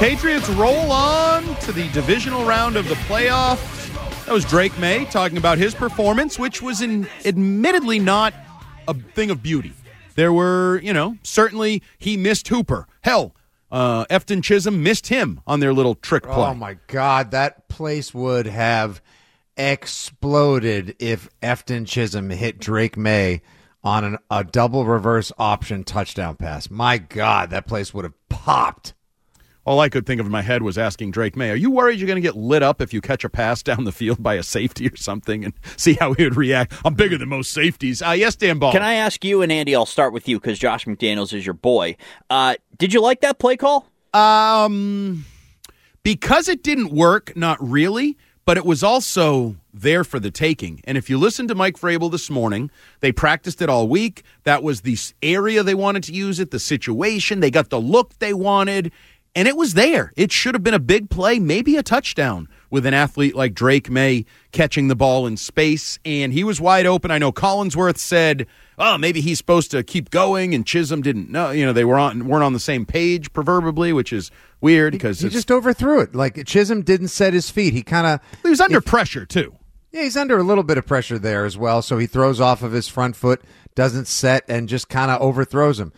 Patriots roll on to the divisional round of the playoffs. That was Drake May talking about his performance, which was admittedly not a thing of beauty. There were, certainly he missed Hooper. Hell, Efton Chisholm missed him on their little trick play. Oh, my God. That place would have exploded if Efton Chisholm hit Drake May on a double reverse option touchdown pass. My God, that place would have popped. All I could think of in my head was asking Drake May, are you worried you're going to get lit up if you catch a pass down the field by a safety or something, and see how he would react? I'm bigger than most safeties. Yes, Dan Ball. Can I ask you, and Andy, I'll start with you because Josh McDaniels is your boy. Did you like that play call? Because it didn't work, not really, but it was also there for the taking. And if you listen to Mike Vrabel this morning, they practiced it all week. That was the area they wanted to use it, the situation. They got the look they wanted. And it was there. It should have been a big play, maybe a touchdown, with an athlete like Drake May catching the ball in space. And he was wide open. I know Collinsworth said, oh, maybe he's supposed to keep going, and Chisholm didn't know. They weren't on the same page, proverbially, which is weird because he just overthrew it. Like, Chisholm didn't set his feet. He was under pressure, too. Yeah, he's under a little bit of pressure there as well. So he throws off of his front foot, doesn't set, and just kind of overthrows him.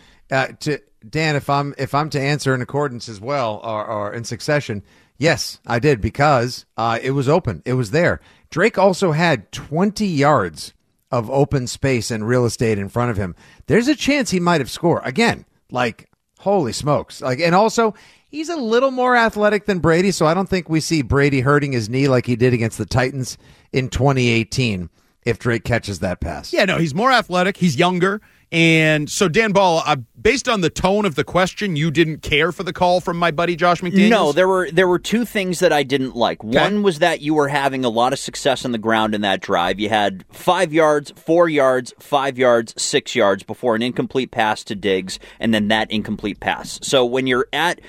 Dan, if I'm to answer in accordance as well, or in succession, yes, I did, because it was open. It was there. Drake also had 20 yards of open space and real estate in front of him. There's a chance he might have scored. Again, holy smokes. And also, he's a little more athletic than Brady, so I don't think we see Brady hurting his knee like he did against the Titans in 2018 if Drake catches that pass. Yeah, no, he's more athletic. He's younger. And so, Dan Ball, based on the tone of the question, you didn't care for the call from my buddy Josh McDaniels? No, there were two things that I didn't like. Okay. One was that you were having a lot of success on the ground in that drive. You had 5 yards, 4 yards, 5 yards, 6 yards before an incomplete pass to Diggs, and then that incomplete pass. So when you've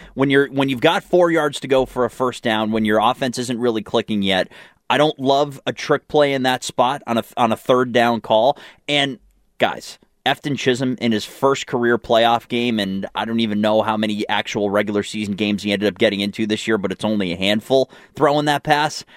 got 4 yards to go for a first down, when your offense isn't really clicking yet, I don't love a trick play in that spot on a third down call. And guys, Efton Chisholm in his first career playoff game, and I don't even know how many actual regular season games he ended up getting into this year, but it's only a handful throwing that pass.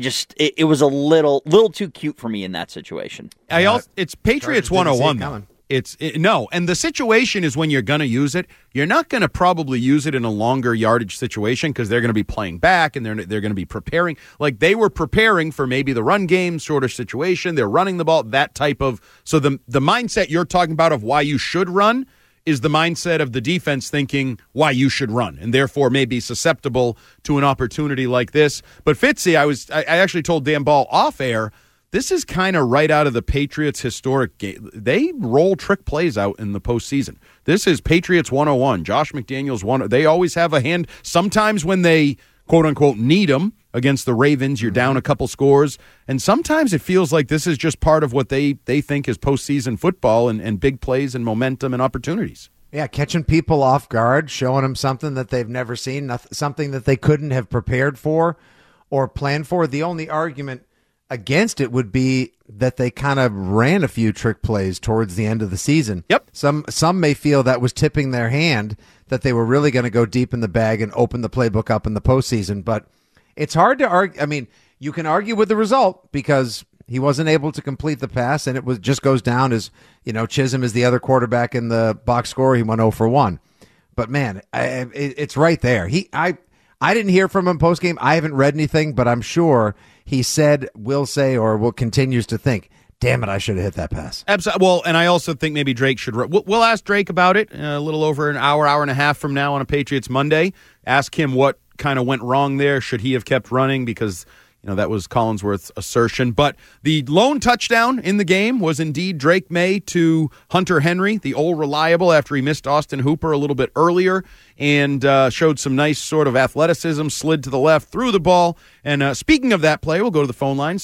It was a little too cute for me in that situation. It's Patriots 101 though. No, and the situation is when you're going to use it, you're not going to probably use it in a longer yardage situation because they're going to be playing back and they're going to be preparing. Like they were preparing for maybe the run game sort of situation. They're running the ball, that type of. So the mindset you're talking about of why you should run is the mindset of the defense thinking why you should run and therefore may be susceptible to an opportunity like this. But Fitzy, I actually told Dan Ball off air, this is kind of right out of the Patriots' historic game. They roll trick plays out in the postseason. This is Patriots 101. Josh McDaniels, they always have a hand. Sometimes when they, quote-unquote, need them against the Ravens, you're down a couple scores. And sometimes it feels like this is just part of what they think is postseason football and big plays and momentum and opportunities. Yeah, catching people off guard, showing them something that they've never seen, something that they couldn't have prepared for or planned for. The only argument against it would be that they kind of ran a few trick plays towards the end of the season. Yep. Some may feel that was tipping their hand, that they were really going to go deep in the bag and open the playbook up in the postseason. But it's hard to argue. I mean, you can argue with the result because he wasn't able to complete the pass, and it just goes down as, Chisholm is the other quarterback in the box score. He went 0 for 1. But, man, it's right there. I didn't hear from him post-game. I haven't read anything, but I'm sure he said, will say, or will continues to think, damn it, I should have hit that pass. Absolutely. Well, and I also think maybe Drake should. We'll ask Drake about it a little over an hour and a half from now on a Patriots Monday. Ask him what kind of went wrong there. Should he have kept running? Because that was Collinsworth's assertion. But the lone touchdown in the game was indeed Drake May to Hunter Henry, the old reliable, after he missed Austin Hooper a little bit earlier and showed some nice sort of athleticism, slid to the left, threw the ball. And speaking of that play, we'll go to the phone line,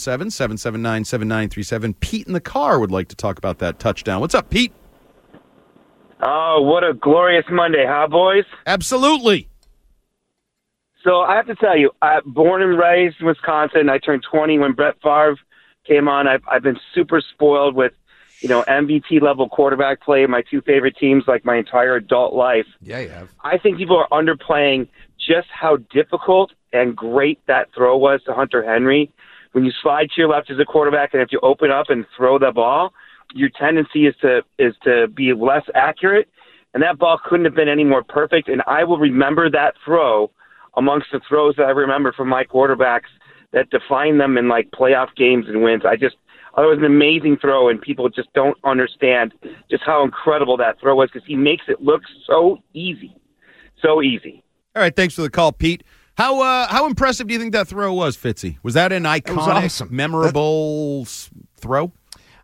617-779-7937. Pete in the car would like to talk about that touchdown. What's up, Pete? Oh, what a glorious Monday, huh, boys? Absolutely. So I have to tell you, born and raised in Wisconsin. I turned 20 when Brett Favre came on. I've been super spoiled with, MVP-level quarterback play, my two favorite teams, like my entire adult life. Yeah, you have. I think people are underplaying just how difficult and great that throw was to Hunter Henry. When you slide to your left as a quarterback, and if you open up and throw the ball, your tendency is to be less accurate, and that ball couldn't have been any more perfect. And I will remember that throw amongst the throws that I remember from my quarterbacks that define them in like playoff games and wins. I thought it was an amazing throw, and people just don't understand just how incredible that throw was because he makes it look so easy. So easy. All right, thanks for the call, Pete. How impressive do you think that throw was, Fitzy? Was that an iconic, awesome. memorable throw?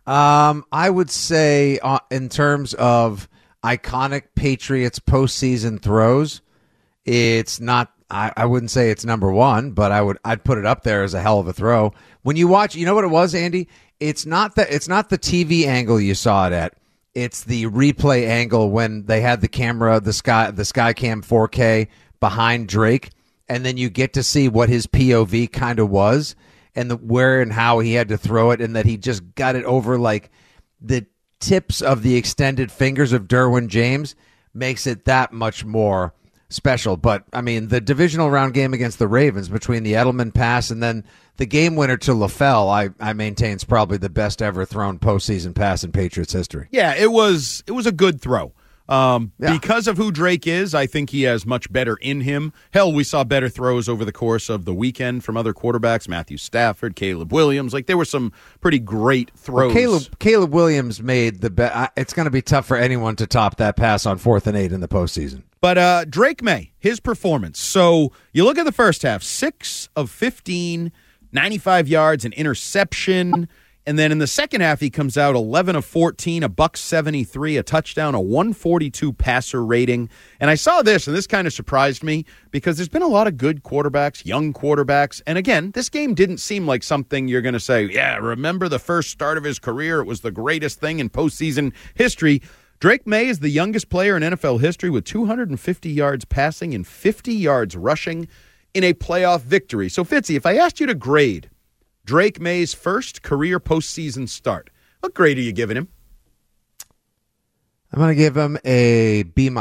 I would say in terms of iconic Patriots postseason throws, it's not. I wouldn't say it's number one, but I'd put it up there as a hell of a throw. When you watch, you know what it was, Andy? It's not the TV angle you saw it at. It's the replay angle when they had the camera, the Skycam 4K behind Drake, and then you get to see what his POV kind of was and where and how he had to throw it, and that he just got it over like the tips of the extended fingers of Derwin James makes it that much more special. But, I mean, the divisional round game against the Ravens between the Edelman pass and then the game winner to LaFell, I maintain is probably the best ever thrown postseason pass in Patriots history. Yeah, it was a good throw. Because of who Drake is, I think he has much better in him. Hell, we saw better throws over the course of the weekend from other quarterbacks, Matthew Stafford, Caleb Williams. Like, there were some pretty great throws. Well, Caleb Williams made the bet. It's going to be tough for anyone to top that pass on 4th and 8 in the postseason. But Drake May, his performance. So you look at the first half, 6 of 15, 95 yards, an interception. And then in the second half, he comes out 11 of 14, a $173, a touchdown, a 142 passer rating. And I saw this, and this kind of surprised me because there's been a lot of good quarterbacks, young quarterbacks. And again, this game didn't seem like something you're going to say, yeah, remember the first start of his career? It was the greatest thing in postseason history. Drake May is the youngest player in NFL history with 250 yards passing and 50 yards rushing in a playoff victory. So, Fitzy, if I asked you to grade Drake May's first career postseason start, what grade are you giving him? I'm going to give him a B-.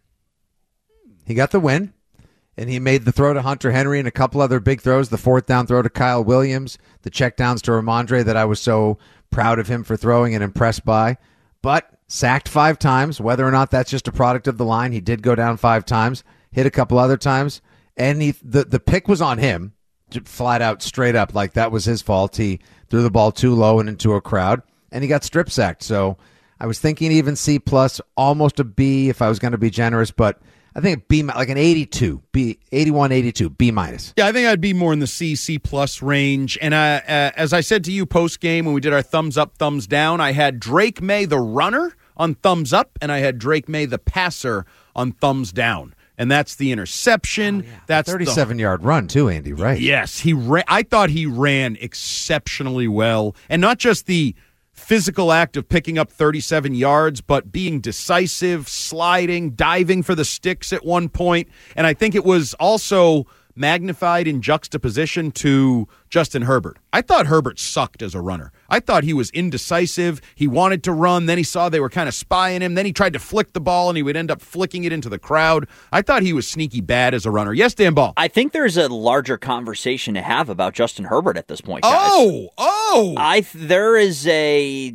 He got the win, and he made the throw to Hunter Henry and a couple other big throws, the 4th down throw to Kyle Williams, the checkdowns to Ramondre that I was so proud of him for throwing and impressed by. But sacked 5 times, whether or not that's just a product of the line. He did go down 5 times, hit a couple other times, and the pick was on him. Flat out, straight up, like that was his fault. He threw the ball too low and into a crowd, and he got strip sacked. So I was thinking even C+, almost a B if I was going to be generous, but I think B, like an 82, B, 81, 82, B-. Yeah, I think I'd be more in the C+ range. And as I said to you post-game when we did our thumbs up, thumbs down, I had Drake May, the runner, on thumbs up, and I had Drake May, the passer, on thumbs down. And that's the interception. Oh, yeah. That's 37-yard run, too, Andy, right? Yes, I thought he ran exceptionally well. And not just the physical act of picking up 37 yards, but being decisive, sliding, diving for the sticks at one point. And I think it was also magnified in juxtaposition to Justin Herbert. I thought Herbert sucked as a runner. I thought he was indecisive. He wanted to run. Then he saw they were kind of spying him. Then he tried to flick the ball, and he would end up flicking it into the crowd. I thought he was sneaky bad as a runner. Yes, Dan Ball. I think there's a larger conversation to have about Justin Herbert at this point, guys. There is the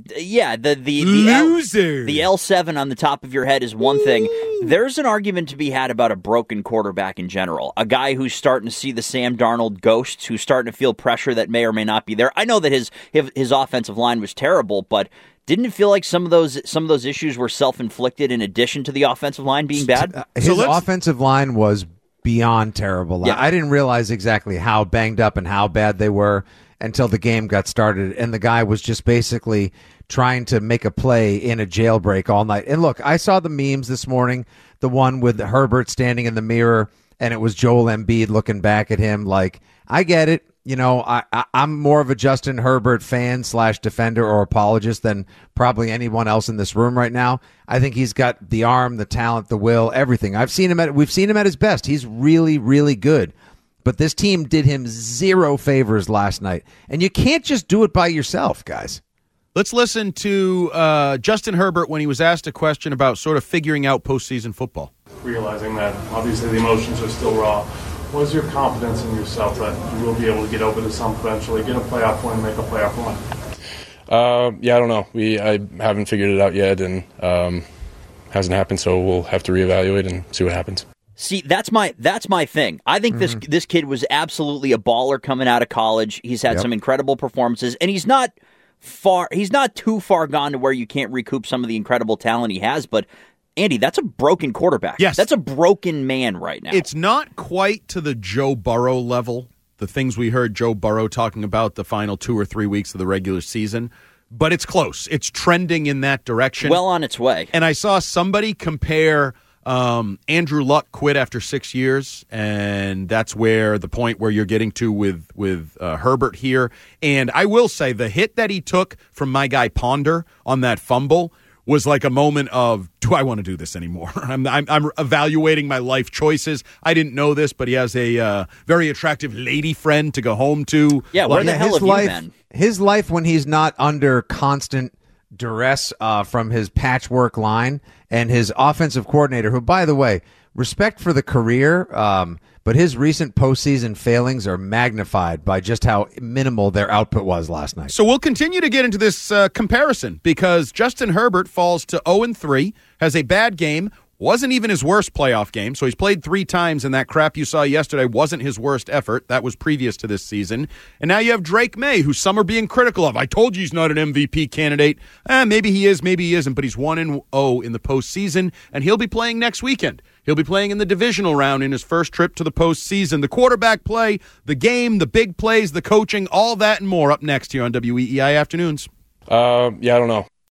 loser. The L7 on the top of your head is one thing. There's an argument to be had about a broken quarterback in general. A guy who's starting to see the Sam Darnold ghosts, who's starting to feel pressure that may or may not be there. I know that his offensive line was terrible, but didn't it feel like some of those issues were self-inflicted in addition to the offensive line being bad? His offensive line was beyond terrible. Yeah. I didn't realize exactly how banged up and how bad they were until the game got started, and the guy was just basically trying to make a play in a jailbreak all night. And look, I saw the memes this morning, the one with Herbert standing in the mirror, and it was Joel Embiid looking back at him like, I get it. You know, I'm more of a Justin Herbert fan / defender or apologist than probably anyone else in this room right now. I think he's got the arm, the talent, the will, everything. We've seen him at his best. He's really, really good. But this team did him zero favors last night. And you can't just do it by yourself, guys. Let's listen to Justin Herbert when he was asked a question about sort of figuring out postseason football. realizing that obviously the emotions are still raw. What is your confidence in yourself that you will be able to get over this hump eventually, get a playoff win, make a playoff run? I don't know. I haven't figured it out yet, and hasn't happened, so we'll have to reevaluate and see what happens. See, that's my thing. I think this kid was absolutely a baller coming out of college. He's had some incredible performances, and he's not too far gone to where you can't recoup some of the incredible talent he has, but Andy, that's a broken quarterback. Yes. That's a broken man right now. It's not quite to the Joe Burrow level, the things we heard Joe Burrow talking about the final 2 or 3 weeks of the regular season, but it's close. It's trending in that direction. Well on its way. And I saw somebody compare Andrew Luck quit after 6 years, and that's where the point where you're getting to with Herbert here. And I will say the hit that he took from my guy Ponder on that fumble was like a moment of, do I want to do this anymore? I'm evaluating my life choices. I didn't know this, but he has a very attractive lady friend to go home to. Yeah, where the hell have you been? His life when he's not under constant duress from his patchwork line and his offensive coordinator, who, by the way, respect for the career, but his recent postseason failings are magnified by just how minimal their output was last night. So we'll continue to get into this comparison because Justin Herbert falls to 0-3, has a bad game, wasn't even his worst playoff game. So he's played 3 times, and that crap you saw yesterday wasn't his worst effort. That was previous to this season. And now you have Drake May, who some are being critical of. I told you he's not an MVP candidate. Maybe he is, maybe he isn't, but he's 1-0 in the postseason, and he'll be playing next weekend. He'll be playing in the divisional round in his first trip to the postseason. The quarterback play, the game, the big plays, the coaching, all that and more up next here on WEEI Afternoons. I don't know.